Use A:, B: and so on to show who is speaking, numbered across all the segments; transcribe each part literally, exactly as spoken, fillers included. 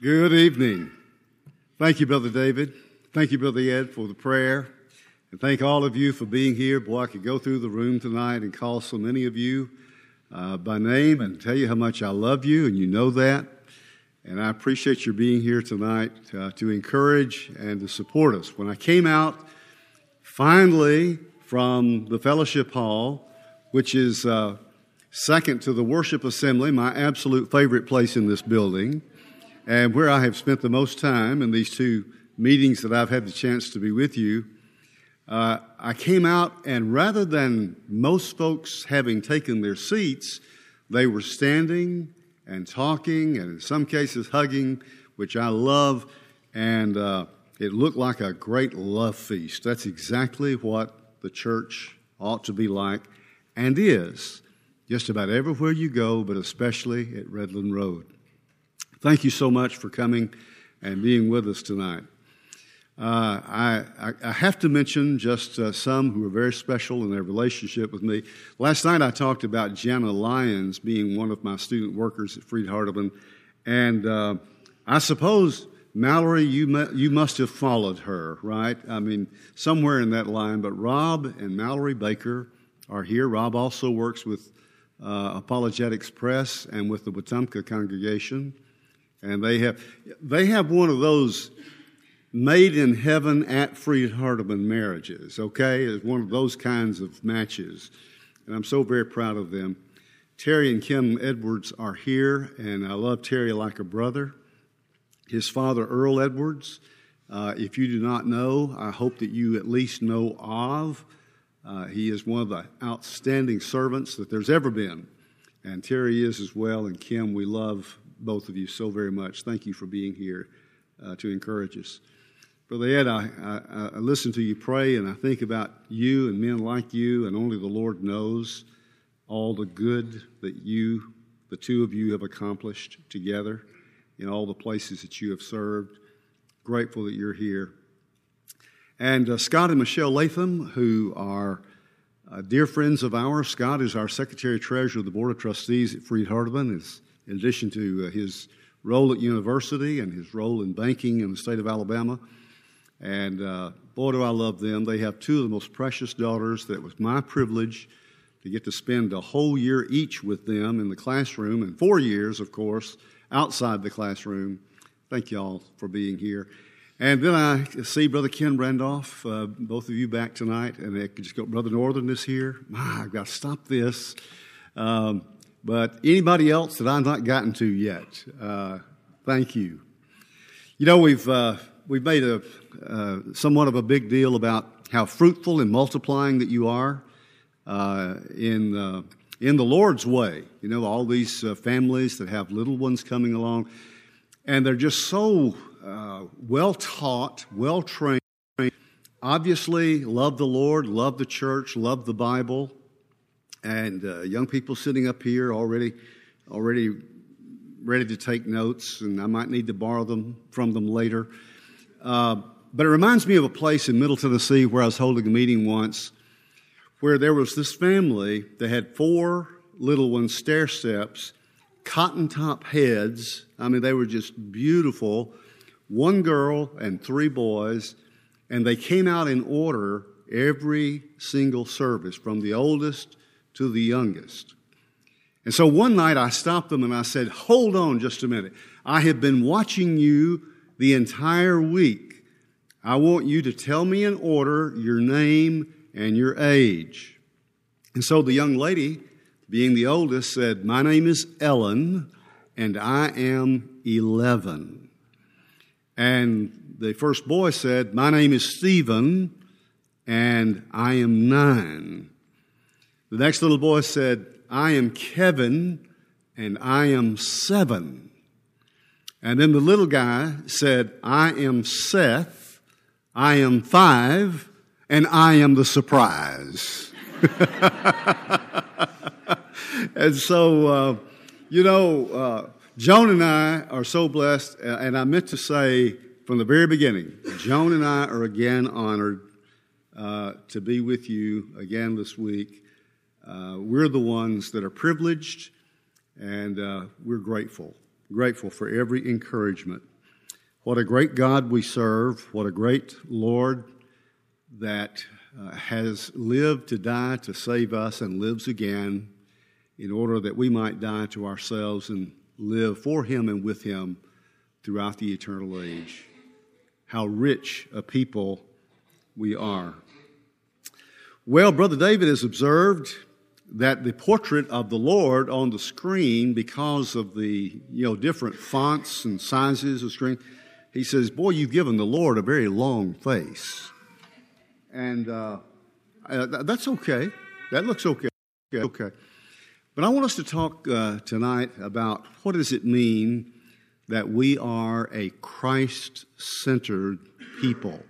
A: Good evening. Thank you, Brother David. Thank you, Brother Ed, for the prayer. And thank all of you for being here. Boy, I could go through the room tonight and call so many of you uh, by name and tell you how much I love you, and you know that. And I appreciate your being here tonight uh, to encourage and to support us. When I came out finally from the fellowship hall, which is uh, second to the worship assembly, my absolute favorite place in this building, and where I have spent the most time in these two meetings that I've had the chance to be with you, uh, I came out, and rather than most folks having taken their seats, they were standing and talking, and in some cases hugging, which I love, and uh, it looked like a great love feast. That's exactly what the church ought to be like, and is, just about everywhere you go, but especially at Redland Road. Thank you so much for coming and being with us tonight. Uh, I, I, I have to mention just uh, some who are very special in their relationship with me. Last night I talked about Jana Lyons being one of my student workers at Freed-Hardeman, and uh, I suppose, Mallory, you mu- you must have followed her, right? I mean, somewhere in that line. But Rob and Mallory Baker are here. Rob also works with uh, Apologetics Press and with the Wetumpka congregation. And they have they have one of those made in heaven at Freed-Hardeman marriages, okay? It's one of those kinds of matches. And I'm so very proud of them. Terry and Kim Edwards are here, and I love Terry like a brother. His father, Earl Edwards, uh, if you do not know, I hope that you at least know of. Uh, he is one of the outstanding servants that there's ever been. And Terry is as well, and Kim, we love both of you so very much. Thank you for being here uh, to encourage us. Brother Ed, I, I, I listen to you pray, and I think about you and men like you, and only the Lord knows all the good that you, the two of you, have accomplished together in all the places that you have served. Grateful that you're here. And uh, Scott and Michelle Latham, who are uh, dear friends of ours. Scott is our Secretary-Treasurer of the Board of Trustees at Freed-Hardeman, is in addition to uh, his role at university and his role in banking in the state of Alabama. And uh, boy, do I love them. They have two of the most precious daughters that it was my privilege to get to spend a whole year each with them in the classroom, and four years, of course, outside the classroom. Thank you all for being here. And then I see Brother Ken Randolph, uh, both of you back tonight, and I could just go, Brother Northern is here. My, I've got to stop this. Um, But anybody else that I've not gotten to yet, uh, thank you. You know, we've uh, we've made a uh, somewhat of a big deal about how fruitful and multiplying that you are uh, in uh, in the Lord's way. You know, all these uh, families that have little ones coming along, and they're just so uh, well taught, well trained. Obviously, love the Lord, love the church, love the Bible. And uh, young people sitting up here already already ready to take notes, and I might need to borrow them from them later. Uh, but it reminds me of a place in Middle Tennessee where I was holding a meeting once where there was this family that had four little ones, stair steps, cotton top heads. I mean, they were just beautiful. One girl and three boys, and they came out in order every single service, from the oldest to the youngest. And so one night I stopped them and I said, hold on just a minute. I have been watching you the entire week. I want you to tell me in order your name and your age. And so the young lady, being the oldest, said, my name is Ellen and I am eleven. And the first boy said, my name is Stephen and I am nine. The next little boy said, I am Kevin, and I am seven. And then the little guy said, I am Seth, I am five, and I am the surprise. And so, uh, you know, uh, Joan and I are so blessed, and I meant to say from the very beginning, Joan and I are again honored uh, to be with you again this week. Uh, we're the ones that are privileged, and uh, we're grateful. grateful for every encouragement. What a great God we serve. What a great Lord that uh, has lived to die to save us and lives again in order that we might die to ourselves and live for Him and with Him throughout the eternal age. How rich a people we are. Well, Brother David has observed that the portrait of the Lord on the screen, because of the you know different fonts and sizes of screen, he says, boy, you've given the Lord a very long face. And uh, uh, that's okay. That looks okay. Okay. But I want us to talk uh, tonight about what does it mean that we are a Christ-centered people.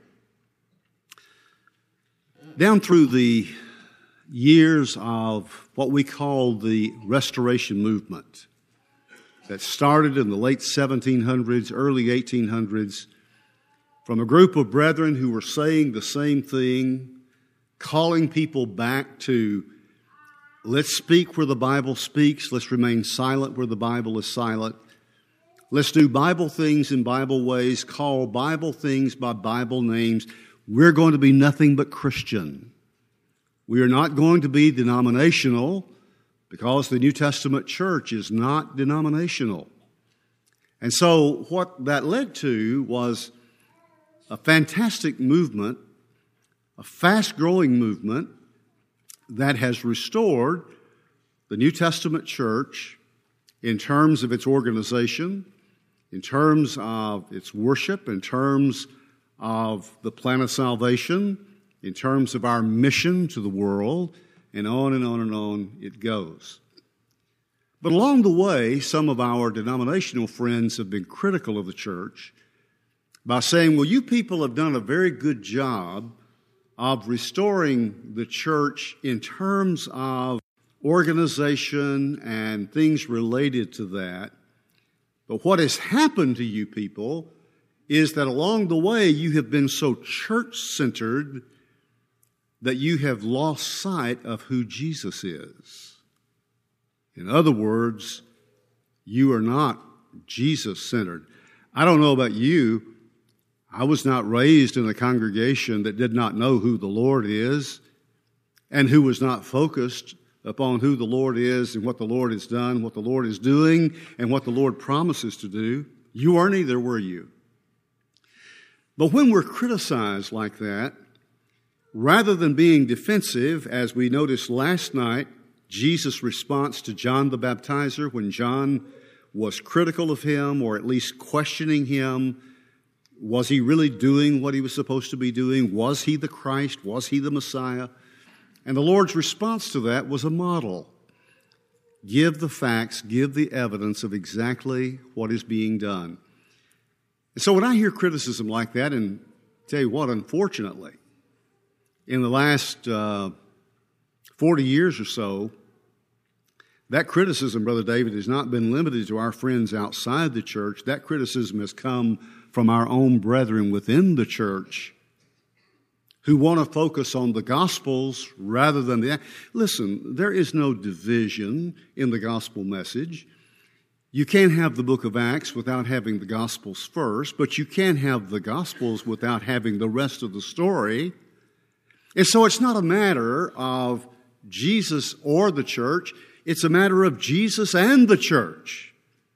A: Down through the years of what we call the Restoration Movement that started in the late seventeen hundreds, early eighteen hundreds, from a group of brethren who were saying the same thing, calling people back to let's speak where the Bible speaks, let's remain silent where the Bible is silent, let's do Bible things in Bible ways, call Bible things by Bible names. We're going to be nothing but Christian. We are not going to be denominational because the New Testament church is not denominational. And so what that led to was a fantastic movement, a fast-growing movement that has restored the New Testament church in terms of its organization, in terms of its worship, in terms of the plan of salvation, in terms of our mission to the world, and on and on and on it goes. But along the way, some of our denominational friends have been critical of the church by saying, well, you people have done a very good job of restoring the church in terms of organization and things related to that. But what has happened to you people is that along the way you have been so church-centered that you have lost sight of who Jesus is. In other words, you are not Jesus-centered. I don't know about you. I was not raised in a congregation that did not know who the Lord is and who was not focused upon who the Lord is and what the Lord has done, what the Lord is doing, and what the Lord promises to do. You aren't either, were you? But when we're criticized like that, rather than being defensive, as we noticed last night, Jesus' response to John the Baptizer when John was critical of him or at least questioning him, was he really doing what he was supposed to be doing? Was he the Christ? Was he the Messiah? And the Lord's response to that was a model. Give the facts, give the evidence of exactly what is being done. And so when I hear criticism like that, and tell you what, unfortunately, in the last uh, forty years or so, that criticism, Brother David, has not been limited to our friends outside the church. That criticism has come from our own brethren within the church who want to focus on the Gospels rather than the... Listen, there is no division in the gospel message. You can't have the book of Acts without having the Gospels first, but you can't have the Gospels without having the rest of the story. And so it's not a matter of Jesus or the church. It's a matter of Jesus and the church.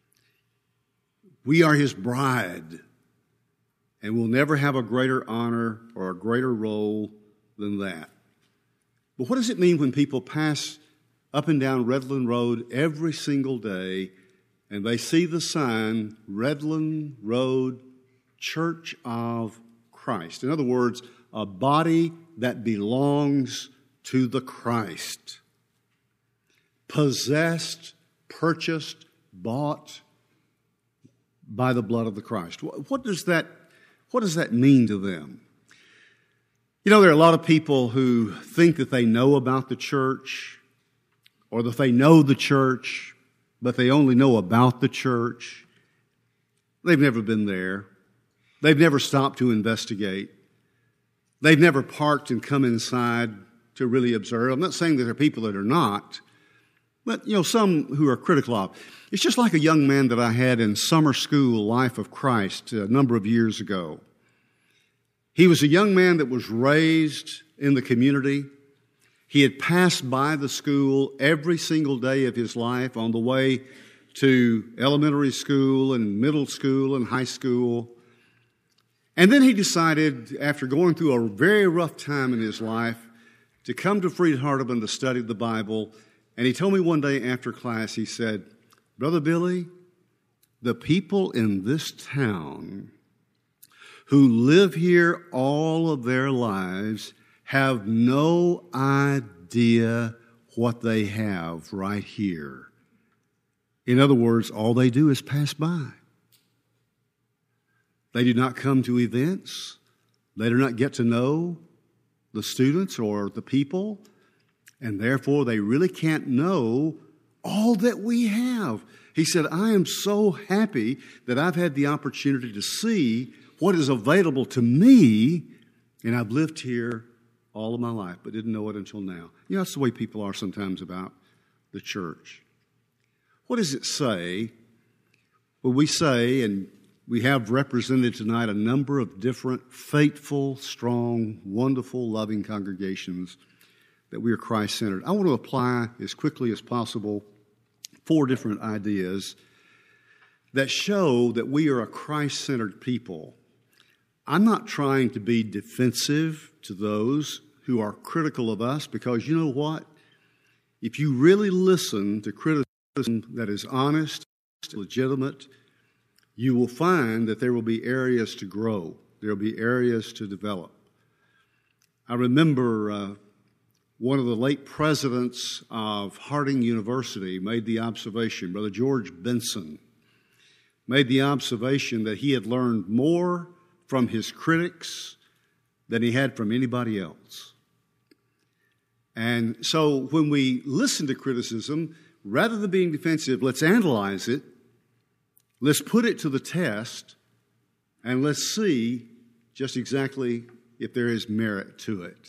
A: We are His bride, and we'll never have a greater honor or a greater role than that. But what does it mean when people pass up and down Redland Road every single day and they see the sign, Redland Road Church of Christ? In other words, a body that belongs to the Christ. Possessed, purchased, bought by the blood of the Christ. What does that, what does that mean to them? You know, there are a lot of people who think that they know about the church or that they know the church, but they only know about the church. They've never been there. They've never stopped to investigate. They've never parked and come inside to really observe. I'm not saying that there are people that are not, but, you know, some who are critical of. It's just like a young man that I had in summer school, Life of Christ, a number of years ago. He was a young man that was raised in the community. He had passed by the school every single day of his life on the way to elementary school and middle school and high school. And then he decided, after going through a very rough time in his life, to come to Freed-Hardeman to study the Bible. And he told me one day after class, he said, "Brother Billy, the people in this town who live here all of their lives have no idea what they have right here. In other words, all they do is pass by. They do not come to events. They do not get to know the students or the people, and therefore they really can't know all that we have." He said, "I am so happy that I've had the opportunity to see what is available to me, and I've lived here all of my life, but didn't know it until now." You know, that's the way people are sometimes about the church. What does it say? Well, we say, and we have represented tonight a number of different faithful, strong, wonderful, loving congregations that we are Christ-centered. I want to apply as quickly as possible four different ideas that show that we are a Christ-centered people. I'm not trying to be defensive to those who are critical of us, because you know what? If you really listen to criticism that is honest, legitimate, you will find that there will be areas to grow. There will be areas to develop. I remember uh, one of the late presidents of Harding University made the observation, Brother George Benson, made the observation that he had learned more from his critics than he had from anybody else. And so when we listen to criticism, rather than being defensive, let's analyze it, let's put it to the test, and let's see just exactly if there is merit to it.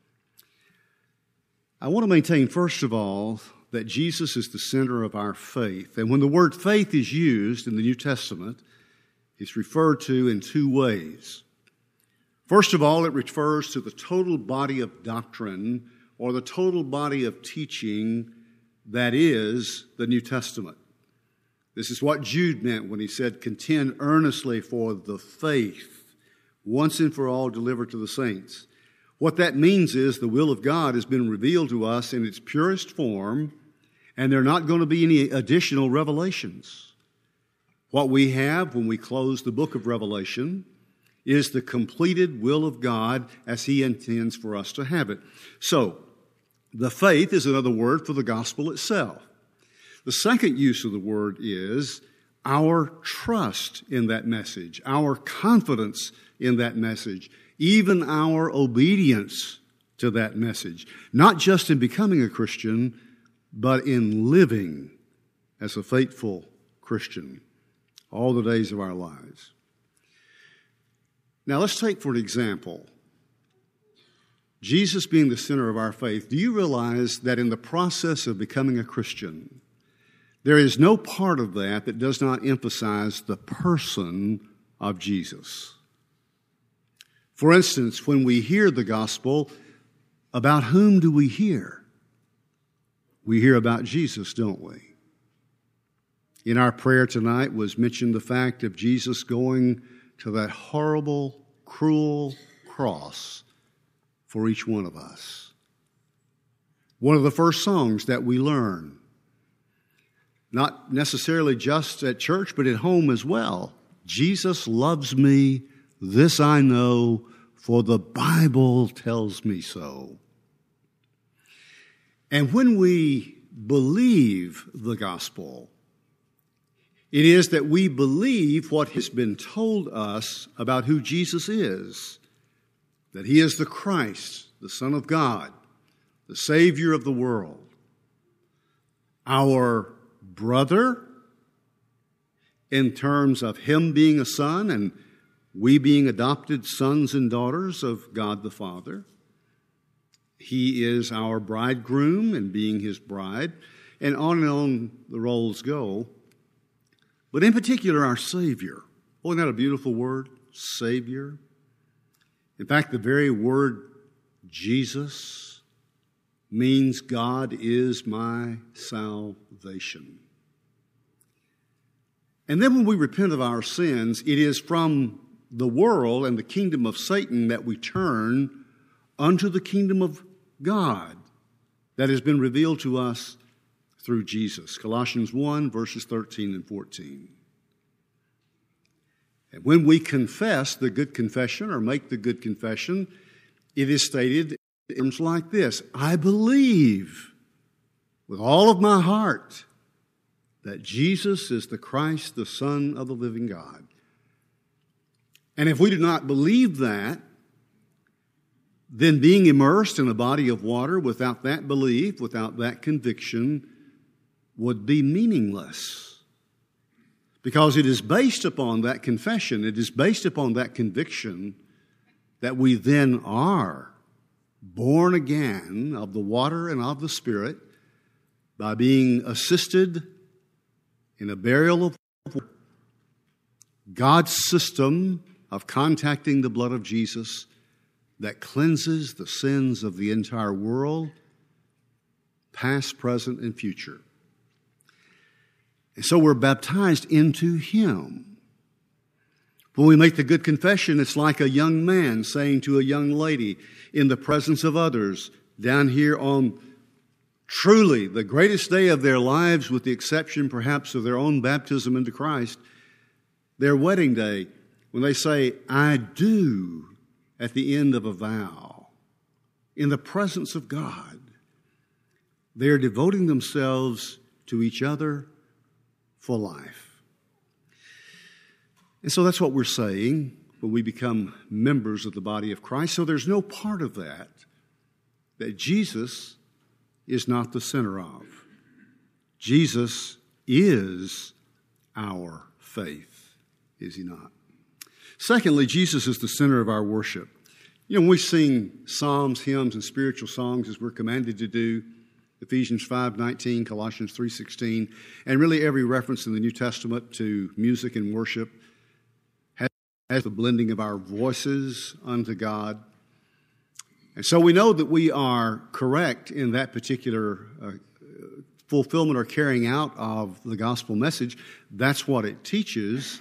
A: I want to maintain, first of all, that Jesus is the center of our faith. And when the word faith is used in the New Testament, it's referred to in two ways. First of all, it refers to the total body of doctrine or the total body of teaching that is the New Testament. This is what Jude meant when he said, "Contend earnestly for the faith, once and for all delivered to the saints." What that means is the will of God has been revealed to us in its purest form, and there are not going to be any additional revelations. What we have when we close the book of Revelation is the completed will of God as He intends for us to have it. So, the faith is another word for the gospel itself. The second use of the word is our trust in that message, our confidence in that message, even our obedience to that message, not just in becoming a Christian, but in living as a faithful Christian all the days of our lives. Now, let's take for an example, Jesus being the center of our faith. Do you realize that in the process of becoming a Christian, there is no part of that that does not emphasize the person of Jesus? For instance, when we hear the gospel, about whom do we hear? We hear about Jesus, don't we? In our prayer tonight was mentioned the fact of Jesus going to that horrible, cruel cross for each one of us. One of the first songs that we learn, not necessarily just at church, but at home as well. Jesus loves me, this I know, for the Bible tells me so. And when we believe the gospel, it is that we believe what has been told us about who Jesus is, that He is the Christ, the Son of God, the Savior of the world, our brother in terms of Him being a son and we being adopted sons and daughters of God the Father. He is our bridegroom and being His bride. and on and on the roles go. But in particular, our Savior. Isn't that a beautiful word? Savior. In fact, the very word Jesus means God is my salvation. And then when we repent of our sins, it is from the world and the kingdom of Satan that we turn unto the kingdom of God that has been revealed to us through Jesus. Colossians one, verses thirteen and fourteen. And when we confess the good confession or make the good confession, it is stated in terms like this: I believe with all of my heart that Jesus is the Christ, the Son of the living God. And if we do not believe that, then being immersed in a body of water without that belief, without that conviction, would be meaningless. Because it is based upon that confession, it is based upon that conviction that we then are born again of the water and of the Spirit by being assisted in a burial of water. God's system of contacting the blood of Jesus that cleanses the sins of the entire world, past, present, and future. And so we're baptized into Him. When we make the good confession, it's like a young man saying to a young lady in the presence of others, down here on truly the greatest day of their lives, with the exception perhaps of their own baptism into Christ, their wedding day, when they say, I do, at the end of a vow, in the presence of God, they are devoting themselves to each other for life. And so that's what we're saying when we become members of the body of Christ. So there's no part of that that Jesus is not the center of. Jesus is our faith, is He not? Secondly, Jesus is the center of our worship. You know, when we sing psalms, hymns, and spiritual songs, as we're commanded to do, Ephesians five nineteen, Colossians three sixteen, and really every reference in the New Testament to music and worship has, has the blending of our voices unto God. And so we know that we are correct in that particular uh, fulfillment or carrying out of the gospel message. That's what it teaches.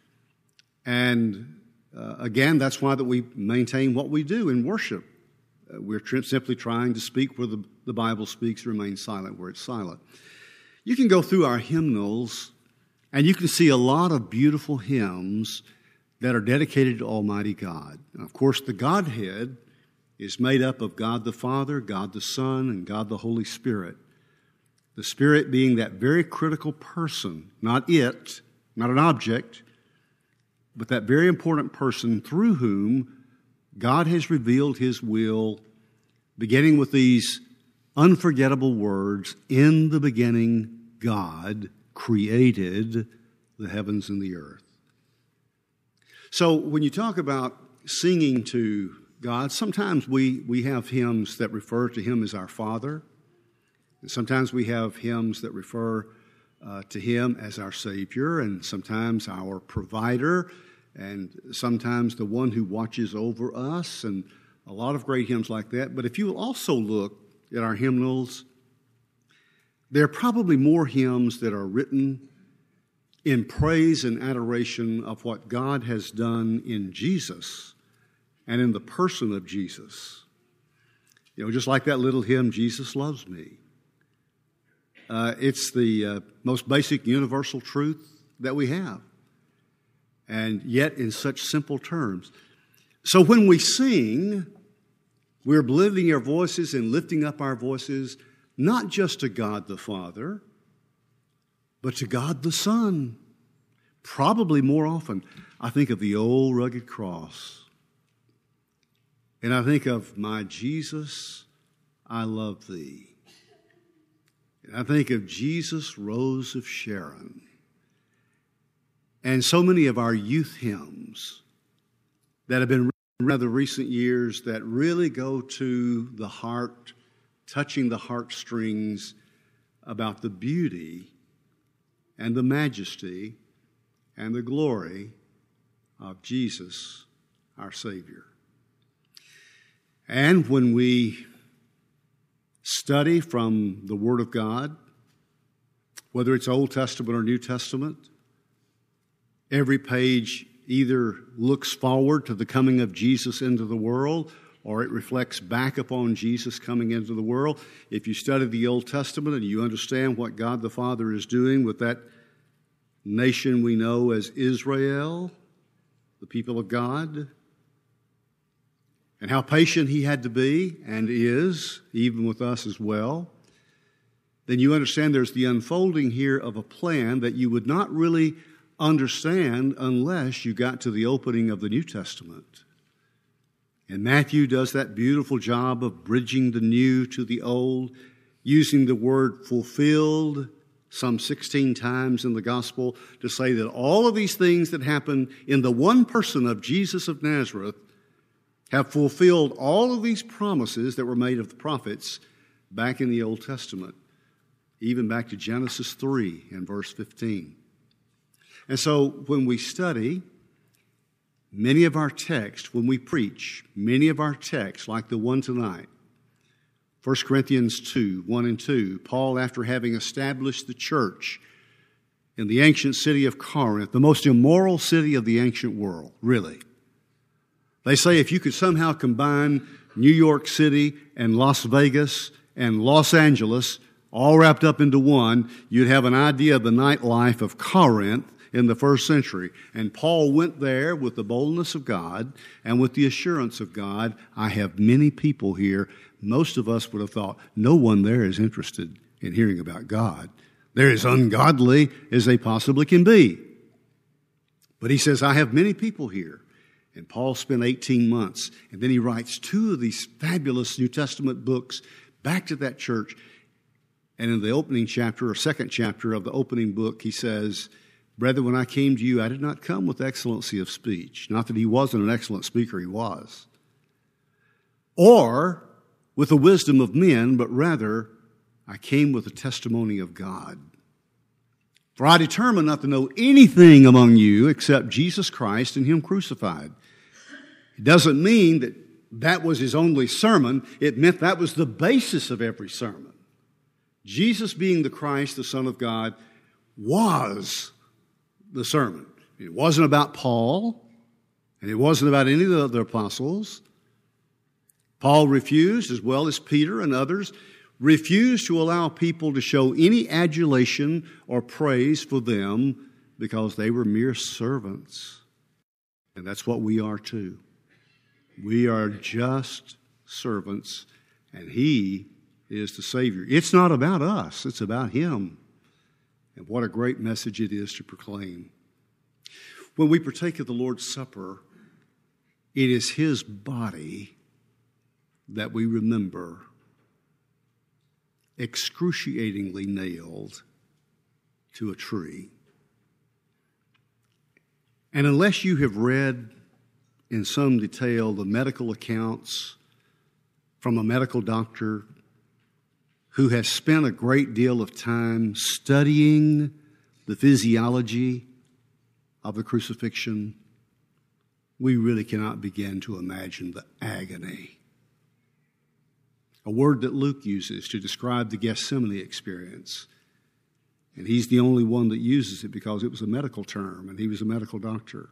A: And uh, again, that's why that we maintain what we do in worship. Uh, we're tr- simply trying to speak where the, the Bible speaks, remain silent where it's silent. You can go through our hymnals, and you can see a lot of beautiful hymns that are dedicated to Almighty God. And of course, the Godhead is made up of God the Father, God the Son, and God the Holy Spirit. The Spirit being that very critical person, not it, not an object, but that very important person through whom God has revealed His will, beginning with these unforgettable words, in the beginning, God created the heavens and the earth. So when you talk about singing to God, sometimes we, we have hymns that refer to Him as our Father, and sometimes we have hymns that refer uh, to Him as our Savior, and sometimes our provider, and sometimes the one who watches over us, and a lot of great hymns like that. But if you will also look at our hymnals, there are probably more hymns that are written in praise and adoration of what God has done in Jesus and in the person of Jesus. You know, just like that little hymn, Jesus Loves Me. Uh, it's the uh, most basic universal truth that we have, and yet in such simple terms. So when we sing, we're lifting our voices and lifting up our voices, not just to God the Father, but to God the Son. Probably more often, I think of the old rugged cross. And I think of, my Jesus, I love Thee. And I think of Jesus, Rose of Sharon. And so many of our youth hymns that have been written in the recent years that really go to the heart, touching the heartstrings about the beauty and the majesty and the glory of Jesus, our Savior. And when we study from the Word of God, whether it's Old Testament or New Testament, every page either looks forward to the coming of Jesus into the world, or it reflects back upon Jesus coming into the world. If you study the Old Testament and you understand what God the Father is doing with that nation we know as Israel, the people of God, and how patient He had to be and is, even with us as well, then you understand there's the unfolding here of a plan that you would not really understand unless you got to the opening of the New Testament. And Matthew does that beautiful job of bridging the new to the old, using the word fulfilled some sixteen times in the gospel to say that all of these things that happen in the one person of Jesus of Nazareth have fulfilled all of these promises that were made of the prophets back in the Old Testament, even back to Genesis three and verse fifteen. And so when we study many of our texts, when we preach, many of our texts, like the one tonight, First Corinthians two, one and two, Paul, after having established the church in the ancient city of Corinth, the most immoral city of the ancient world, really. They say if you could somehow combine New York City and Las Vegas and Los Angeles all wrapped up into one, you'd have an idea of the nightlife of Corinth in the first century. And Paul went there with the boldness of God and with the assurance of God. I have many people here. Most of us would have thought no one there is interested in hearing about God. They're as ungodly as they possibly can be. But he says, I have many people here. And Paul spent eighteen months. And then he writes two of these fabulous New Testament books back to that church. And in the opening chapter or second chapter of the opening book, he says, Brethren, when I came to you, I did not come with excellency of speech. Not that he wasn't an excellent speaker, he was. Or with the wisdom of men, but rather I came with the testimony of God. For I determined not to know anything among you except Jesus Christ and Him crucified. It doesn't mean that that was his only sermon. It meant that was the basis of every sermon. Jesus being the Christ, the Son of God, was the sermon. It wasn't about Paul, and it wasn't about any of the other apostles. Paul refused, as well as Peter and others, refused to allow people to show any adulation or praise for them because they were mere servants. And that's what we are too. We are just servants, and He is the Savior. It's not about us, it's about Him. And what a great message it is to proclaim. When we partake of the Lord's Supper, it is His body that we remember excruciatingly nailed to a tree. And unless you have read in some detail the medical accounts from a medical doctor who has spent a great deal of time studying the physiology of the crucifixion, we really cannot begin to imagine the agony. A word that Luke uses to describe the Gethsemane experience. And he's the only one that uses it because it was a medical term and he was a medical doctor.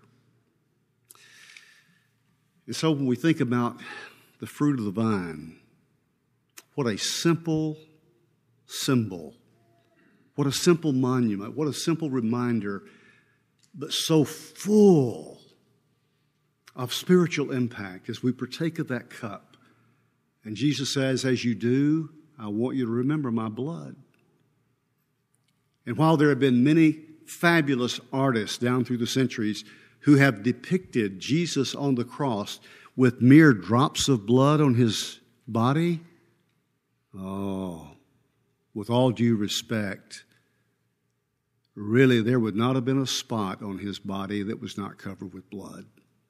A: And so when we think about the fruit of the vine, what a simple symbol, what a simple monument, what a simple reminder, but so full of spiritual impact as we partake of that cup. And Jesus says, as you do, I want you to remember my blood. And while there have been many fabulous artists down through the centuries who have depicted Jesus on the cross with mere drops of blood on His body, oh, with all due respect, really there would not have been a spot on His body that was not covered with blood.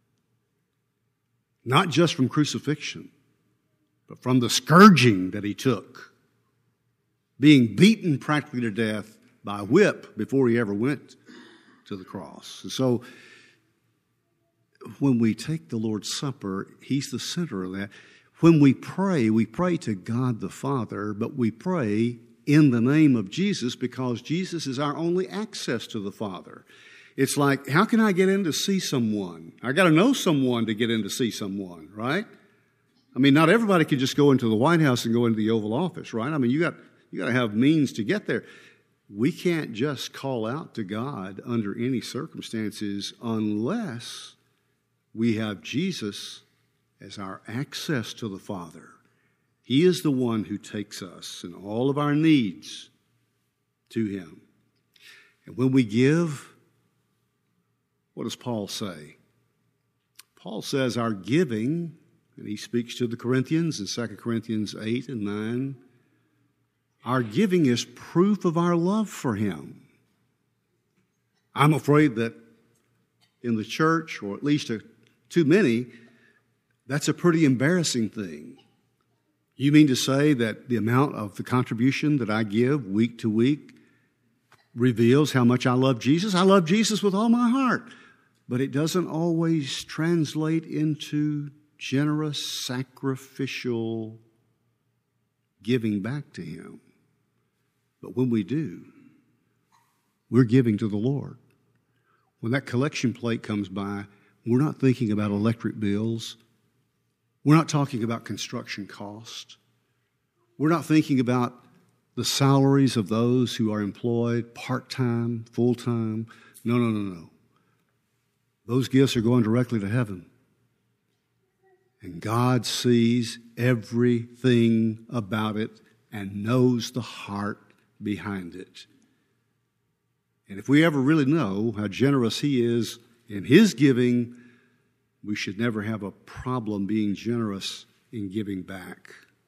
A: Not just from crucifixion, but from the scourging that He took, being beaten practically to death by a whip before he ever went to the cross. And so when we take the Lord's Supper, he's the center of that. When we pray, we pray to God the Father, but we pray in the name of Jesus because Jesus is our only access to the Father. It's like, how can I get in to see someone? I got to know someone to get in to see someone, right? I mean, not everybody can just go into the White House and go into the Oval Office, right? I mean, you got you got to have means to get there. We can't just call out to God under any circumstances unless we have Jesus as our access to the Father. He is the one who takes us and all of our needs to him. And when we give, what does Paul say? Paul says our giving, and he speaks to the Corinthians in Second Corinthians eight and nine, our giving is proof of our love for him. I'm afraid that in the church, or at least to too many, that's a pretty embarrassing thing. You mean to say that the amount of the contribution that I give week to week reveals how much I love Jesus? I love Jesus with all my heart. But it doesn't always translate into generous, sacrificial giving back to him. But when we do, we're giving to the Lord. When that collection plate comes by, we're not thinking about electric bills. We're not talking about construction cost. We're not thinking about the salaries of those who are employed part-time, full-time. No, no, no, no. Those gifts are going directly to heaven. And God sees everything about it and knows the heart behind it. And if we ever really know how generous he is in his giving, we should never have a problem being generous in giving back.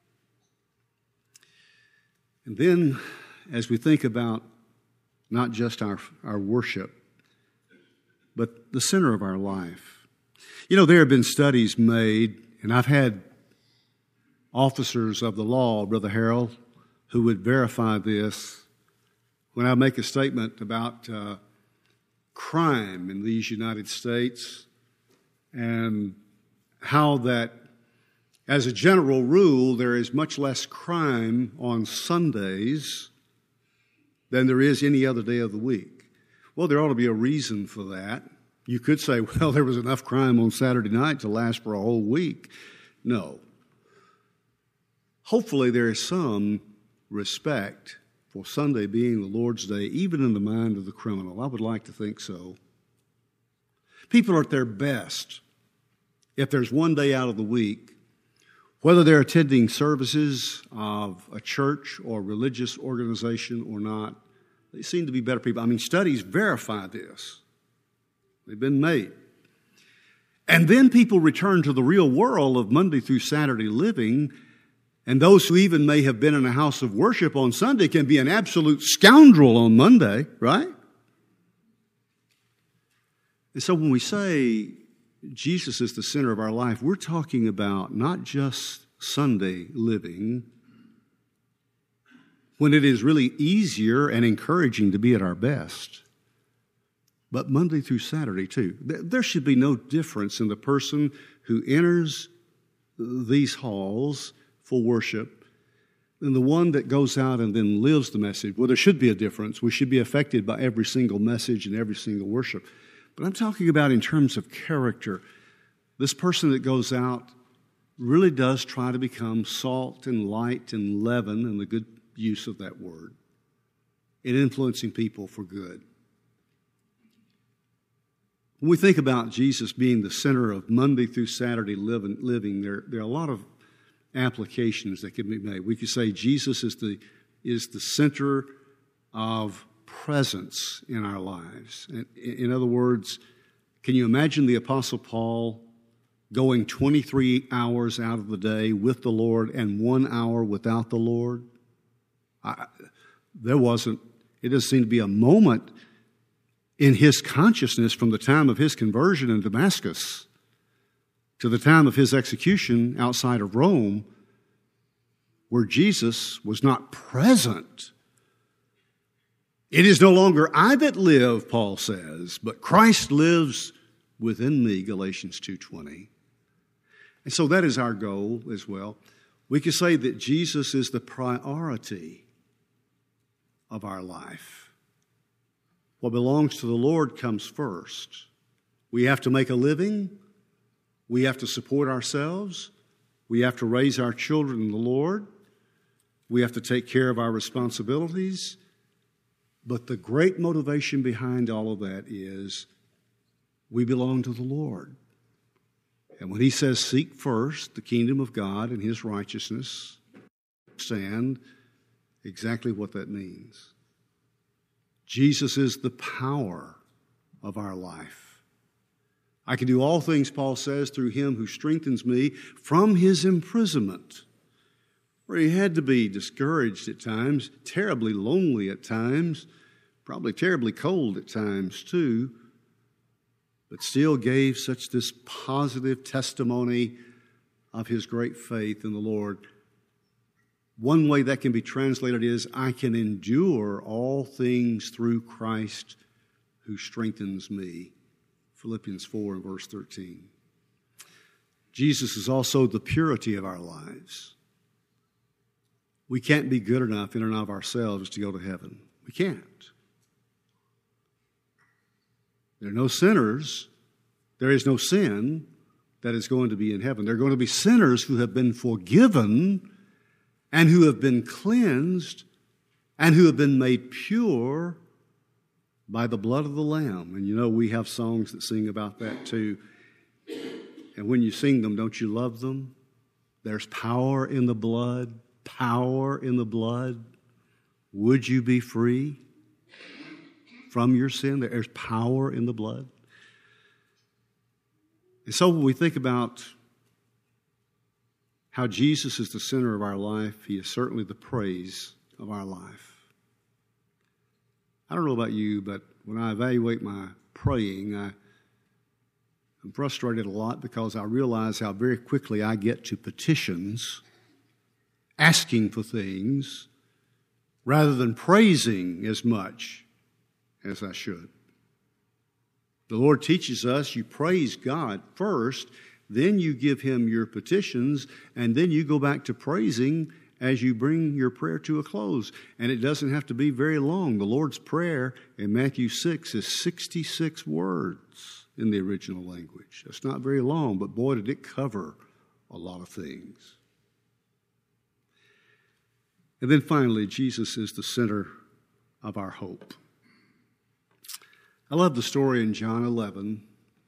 A: And then, as we think about not just our, our worship, but the center of our life. You know, there have been studies made, and I've had officers of the law, Brother Harold, who would verify this when I make a statement about uh, crime in these United States and how that, as a general rule, there is much less crime on Sundays than there is any other day of the week. Well, there ought to be a reason for that. You could say, well, there was enough crime on Saturday night to last for a whole week. No. Hopefully there is some respect for Sunday being the Lord's Day, even in the mind of the criminal. I would like to think so. People are at their best if there's one day out of the week, whether they're attending services of a church or religious organization or not, they seem to be better people. I mean, studies verify this. They've been made. And then people return to the real world of Monday through Saturday living, and those who even may have been in a house of worship on Sunday can be an absolute scoundrel on Monday, right? And so when we say Jesus is the center of our life, we're talking about not just Sunday living, when it is really easier and encouraging to be at our best, but Monday through Saturday too. There should be no difference in the person who enters these halls for worship than the one that goes out and then lives the message. Well, there should be a difference. We should be affected by every single message and every single worship. But I'm talking about in terms of character. This person that goes out really does try to become salt and light and leaven, in the good use of that word, in influencing people for good. When we think about Jesus being the center of Monday through Saturday living, living there, there are a lot of applications that can be made. We could say Jesus is the, is the center of presence in our lives. In, in other words, can you imagine the Apostle Paul going twenty-three hours out of the day with the Lord and one hour without the Lord? I, there wasn't, it doesn't seem to be a moment in his consciousness from the time of his conversion in Damascus to the time of his execution outside of Rome where Jesus was not present. It is no longer I that live, Paul says, but Christ lives within me, Galatians two twenty. And so that is our goal as well. We can say that Jesus is the priority of our life. What belongs to the Lord comes first. We have to make a living. We have to support ourselves. We have to raise our children in the Lord. We have to take care of our responsibilities. But the great motivation behind all of that is we belong to the Lord. And when he says, seek first the kingdom of God and his righteousness, understand exactly what that means. Jesus is the power of our life. I can do all things, Paul says, through him who strengthens me from his imprisonment, where he had to be discouraged at times, terribly lonely at times, probably terribly cold at times too, but still gave such this positive testimony of his great faith in the Lord. One way that can be translated is, I can endure all things through Christ who strengthens me. Philippians four and verse thirteen. Jesus is also the purity of our lives. We can't be good enough in and of ourselves to go to heaven. We can't. There are no sinners. There is no sin that is going to be in heaven. There are going to be sinners who have been forgiven and who have been cleansed and who have been made pure by the blood of the Lamb. And you know, we have songs that sing about that too. And when you sing them, don't you love them? There's power in the blood, power in the blood. Would you be free from your sin? There's power in the blood. And so when we think about how Jesus is the center of our life, he is certainly the praise of our life. I don't know about you, but when I evaluate my praying, I, I'm frustrated a lot because I realize how very quickly I get to petitions, asking for things, rather than praising as much as I should. The Lord teaches us you praise God first, then you give him your petitions, and then you go back to praising as you bring your prayer to a close. And it doesn't have to be very long. The Lord's Prayer in Matthew six is sixty-six words in the original language. It's not very long, but boy, did it cover a lot of things. And then finally, Jesus is the center of our hope. I love the story in John eleven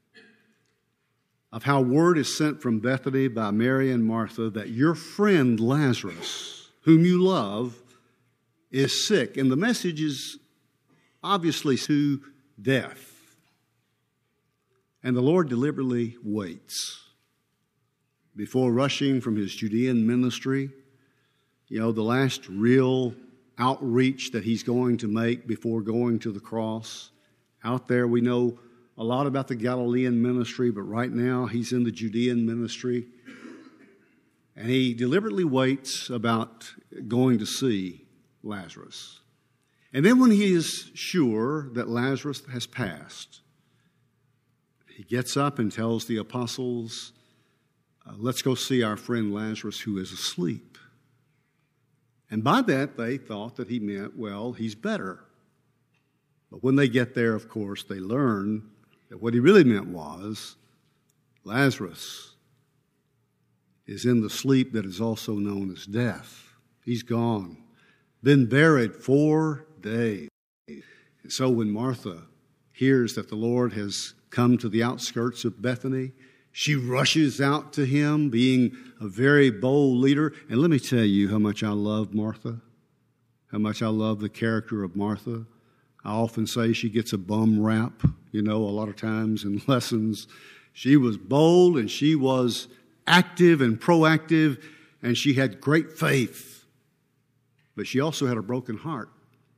A: of how word is sent from Bethany by Mary and Martha that your friend Lazarus, whom you love, is sick. And the message is obviously to death. And the Lord deliberately waits before rushing from his Judean ministry. You know, the last real outreach that he's going to make before going to the cross. Out there, we know a lot about the Galilean ministry, but right now he's in the Judean ministry. And he deliberately waits about going to see Lazarus. And then when he is sure that Lazarus has passed, he gets up and tells the apostles, uh, let's go see our friend Lazarus who is asleep. And by that, they thought that he meant, well, he's better. But when they get there, of course, they learn that what he really meant was Lazarus is in the sleep that is also known as death. He's gone, been buried four days. And so when Martha hears that the Lord has come to the outskirts of Bethany, she rushes out to him, being a very bold leader. And let me tell you how much I love Martha, how much I love the character of Martha. I often say she gets a bum rap, you know, a lot of times in lessons. She was bold and she was active and proactive, and she had great faith. But she also had a broken heart.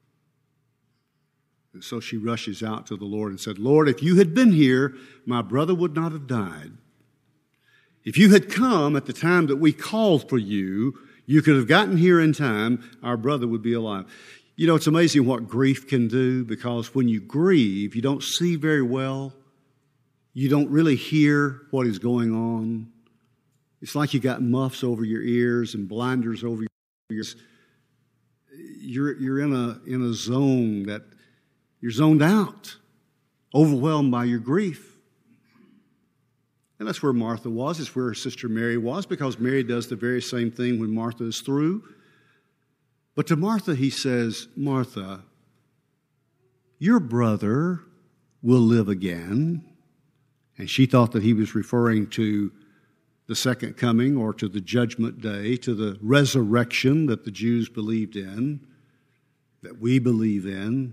A: And so she rushes out to the Lord and said, Lord, if you had been here, my brother would not have died. If you had come at the time that we called for you, You could have gotten here in time, our brother would be alive. You know, it's amazing what grief can do, because when you grieve, you don't see very well. You don't really hear what is going on. It's like you got muffs over your ears and blinders over your ears. You're, you're in a, in a zone that you're zoned out, overwhelmed by your grief. And that's where Martha was. It's where her sister Mary was, because Mary does the very same thing when Martha is through. But to Martha, he says, Martha, your brother will live again. And she thought that he was referring to the second coming, or to the judgment day, to the resurrection that the Jews believed in, that we believe in.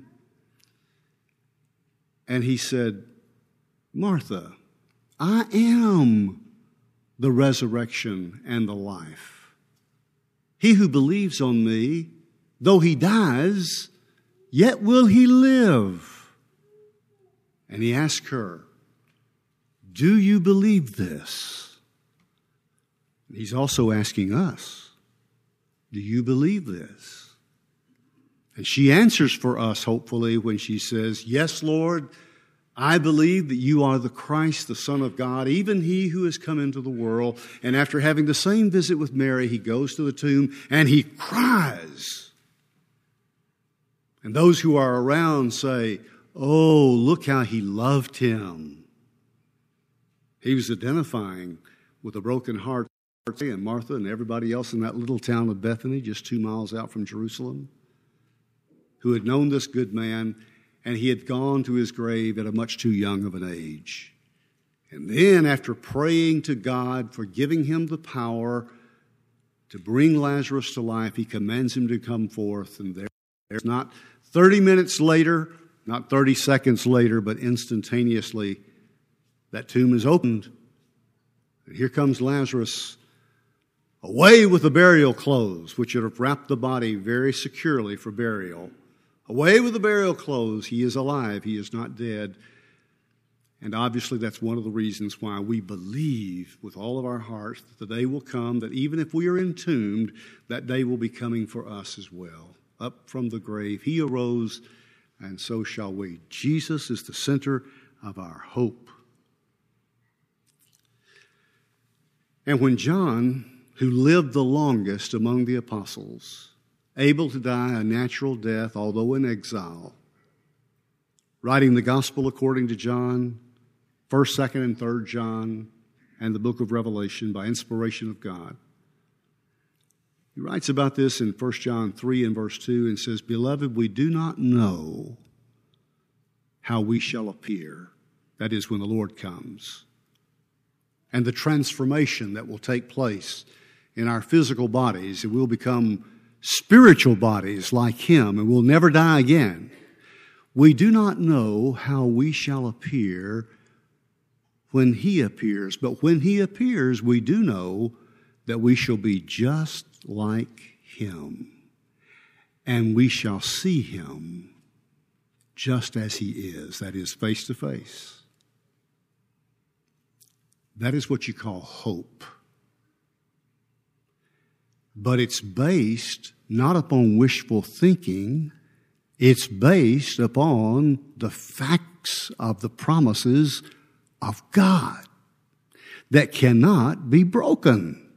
A: And he said, Martha, I am the resurrection and the life. He who believes on me, though he dies, yet will he live. And he asked her, do you believe this? He's also asking us, do you believe this? And she answers for us, hopefully, when she says, yes, Lord, I believe that you are the Christ, the Son of God, even he who has come into the world. And after having the same visit with Mary, he goes to the tomb and he cries. And those who are around say, oh, look how he loved him. He was identifying with a broken heart and Martha and everybody else in that little town of Bethany, just two miles out from Jerusalem, who had known this good man, and he had gone to his grave at a much too young of an age. And then, after praying to God for giving him the power to bring Lazarus to life, he commands him to come forth. And there, there's not thirty minutes later, not thirty seconds later, but instantaneously, that tomb is opened. And here comes Lazarus, away with the burial clothes, which would have wrapped the body very securely for burial. Away with the burial clothes. He is alive. He is not dead. And obviously that's one of the reasons why we believe with all of our hearts that the day will come, that even if we are entombed, that day will be coming for us as well. Up from the grave, he arose, and so shall we. Jesus is the center of our hope. And when John, who lived the longest among the apostles, able to die a natural death, although in exile, writing the gospel according to John, first, second, and third John, and the book of Revelation by inspiration of God. He writes about this in First John three and verse two and says, Beloved, we do not know how we shall appear. That is, when the Lord comes. And the transformation that will take place in our physical bodies. It will become spiritual bodies like him, and we'll never die again. We do not know how we shall appear when he appears, but when he appears, we do know that we shall be just like him, and we shall see him just as he is, that is, face to face. That is what you call hope. But it's based not upon wishful thinking, it's based upon the facts of the promises of God that cannot be broken.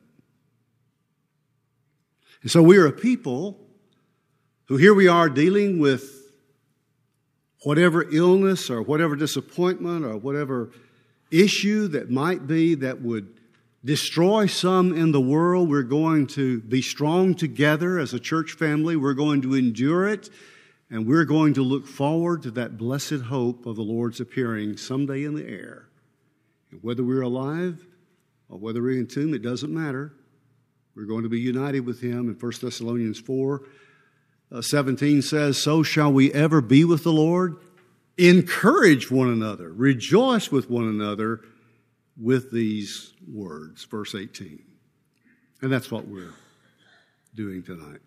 A: And so we are a people who, here we are dealing with whatever illness or whatever disappointment or whatever issue that might be that would destroy some in the world. We're going to be strong together as a church family. We're going to endure it, and we're going to look forward to that blessed hope of the Lord's appearing someday in the air. And whether we're alive or whether we're entombed, it doesn't matter. We're going to be united with him. And First Thessalonians four seventeen says, So shall we ever be with the Lord. Encourage one another. Rejoice with one another with these words. Verse eighteen. And that's what we're doing tonight.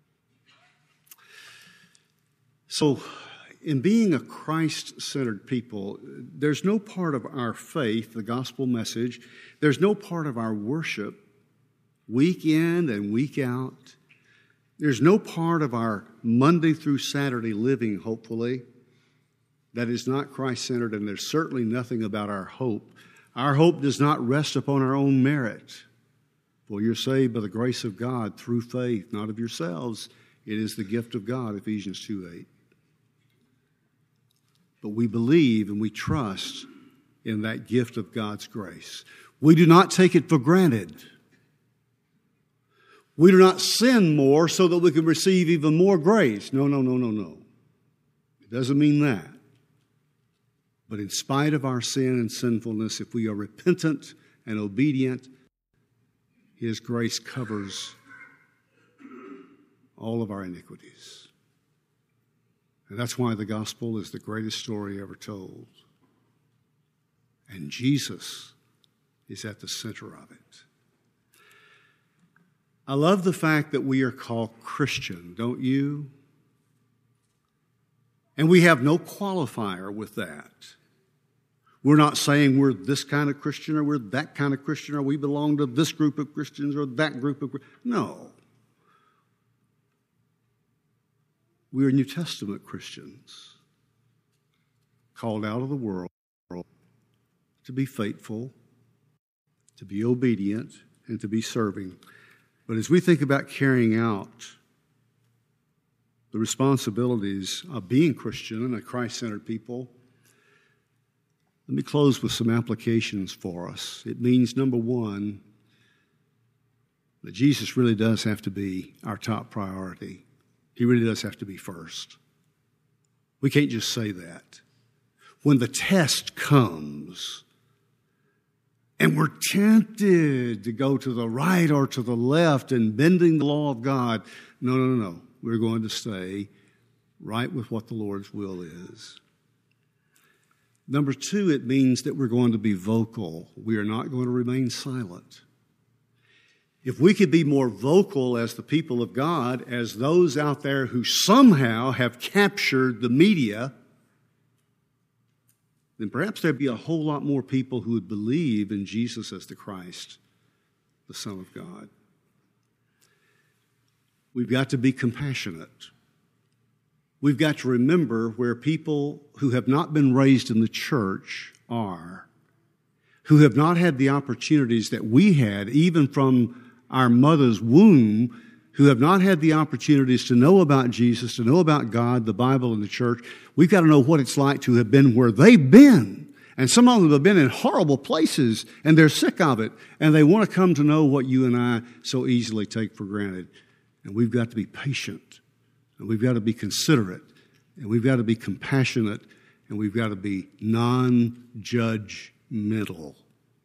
A: So, in being a Christ-centered people, there's no part of our faith, the gospel message, there's no part of our worship week in and week out. There's no part of our Monday through Saturday living, hopefully, that is not Christ-centered, and there's certainly nothing about our hope. Our hope does not rest upon our own merit. For you're saved by the grace of God through faith, not of yourselves. It is the gift of God, Ephesians two eight. But we believe and we trust in that gift of God's grace. We do not take it for granted. We do not sin more so that we can receive even more grace. No, no, no, no, no. It doesn't mean that. But in spite of our sin and sinfulness, if we are repentant and obedient, His grace covers all of our iniquities. And that's why the gospel is the greatest story ever told. And Jesus is at the center of it. I love the fact that we are called Christian, don't you? And we have no qualifier with that. We're not saying we're this kind of Christian or we're that kind of Christian or we belong to this group of Christians or that group of Christians. No. We are New Testament Christians, called out of the world to be faithful, to be obedient, and to be serving. But as we think about carrying out the responsibilities of being Christian and a Christ-centered people, let me close with some applications for us. It means, number one, that Jesus really does have to be our top priority. He really does have to be first. We can't just say that. When the test comes and we're tempted to go to the right or to the left and bending the law of God, no, no, no, no. We're going to stay right with what the Lord's will is. Number two, it means that we're going to be vocal. We are not going to remain silent. If we could be more vocal as the people of God, as those out there who somehow have captured the media, then perhaps there'd be a whole lot more people who would believe in Jesus as the Christ, the Son of God. We've got to be compassionate. We've got to remember where people who have not been raised in the church are, who have not had the opportunities that we had, even from our mother's womb, who have not had the opportunities to know about Jesus, to know about God, the Bible, and the church. We've got to know what it's like to have been where they've been. And some of them have been in horrible places, and they're sick of it, and they want to come to know what you and I so easily take for granted. And we've got to be patient, and we've got to be considerate, and we've got to be compassionate, and we've got to be non-judgmental.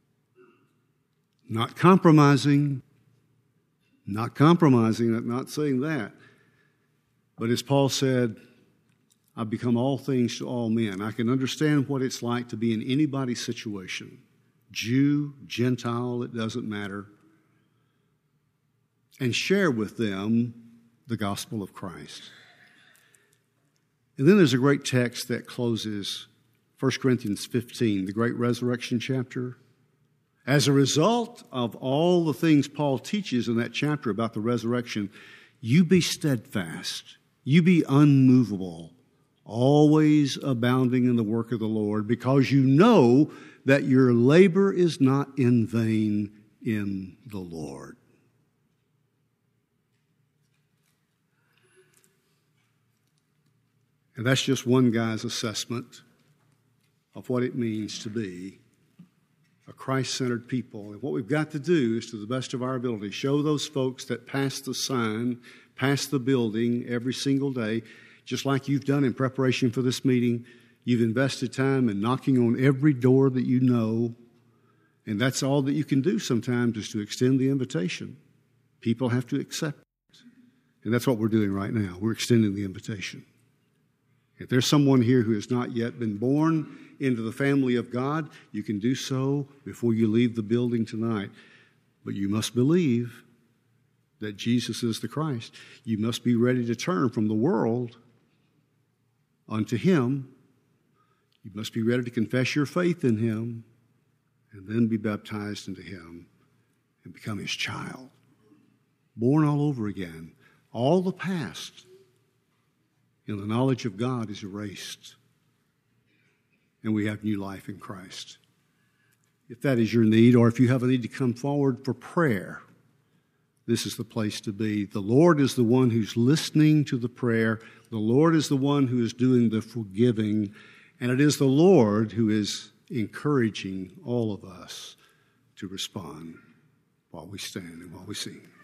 A: Not compromising, not compromising, I'm not saying that. But as Paul said, I've become all things to all men. I can understand what it's like to be in anybody's situation. Jew, Gentile, it doesn't matter. And share with them the gospel of Christ. And then there's a great text that closes First Corinthians fifteen, the great resurrection chapter. As a result of all the things Paul teaches in that chapter about the resurrection, you be steadfast, you be unmovable, always abounding in the work of the Lord, because you know that your labor is not in vain in the Lord. And that's just one guy's assessment of what it means to be a Christ-centered people. And what we've got to do is, to the best of our ability, show those folks that pass the sign, pass the building every single day, just like you've done in preparation for this meeting. You've invested time in knocking on every door that you know, and that's all that you can do sometimes, is to extend the invitation. People have to accept it. And that's what we're doing right now. We're extending the invitation. If there's someone here who has not yet been born into the family of God, you can do so before you leave the building tonight. But you must believe that Jesus is the Christ. You must be ready to turn from the world unto Him. You must be ready to confess your faith in Him and then be baptized into Him and become His child. born all over again. All the past in the knowledge of God is erased, and we have new life in Christ. If that is your need, or if you have a need to come forward for prayer, this is the place to be. The Lord is the one who's listening to the prayer. The Lord is the one who is doing the forgiving. And it is the Lord who is encouraging all of us to respond while we stand and while we sing.